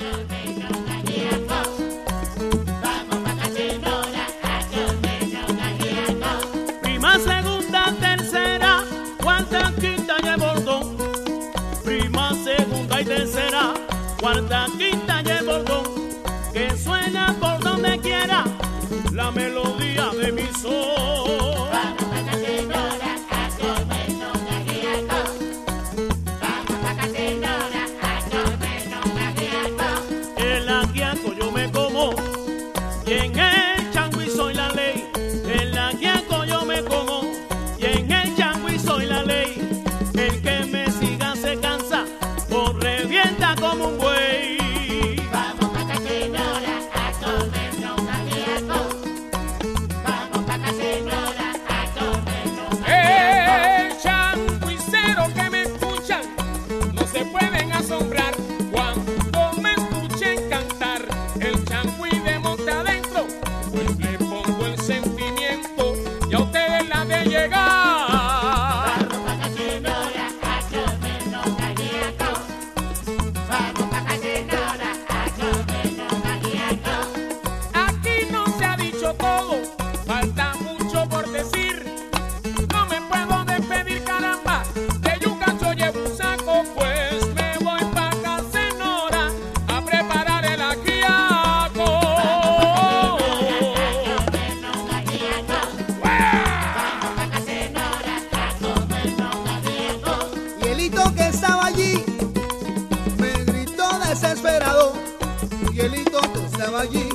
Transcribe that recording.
Prima, segunda, tercera, cuarta, quinta y el bordón. Prima, segunda y tercera, cuarta, quinta y el bordón. Que suena por donde quiera la melodía de mi son. Vamos pa' la señora a comernos un ajiaco. Vamos pa' la señora a comernos un ajiaco. El ajiaco yo me como y en el changüí soy la ley. El ajiaco yo me como y en el changüí soy la ley. El que me siga se cansa o revienta como un buey. Vamos pa' la señora a comernos un ajiaco. Vamos pa' la señora a comernos un ajiaco. Changuicero que me escuchan, no se pueden asombrar cuando me escuchen cantar el changüí de monte adentro, pues le pongo el sentimiento y a ustedes la de llegar. Vamos pa' la señora a comernos un ajiaco. Vamos pa' la señora a comernos un ajiaco. Aquí no se ha dicho todo, falta mucho por decir. No me puedo despedir, caramba, que yo un cacho llevo un saco, pues me voy pa' Casenora a preparar el ajiaco. Comernos un ajiaco. Vamos pa' la señora a comernos un ajiaco. Y Elito que estaba allí me gritó desesperado. Y Elito que estaba allí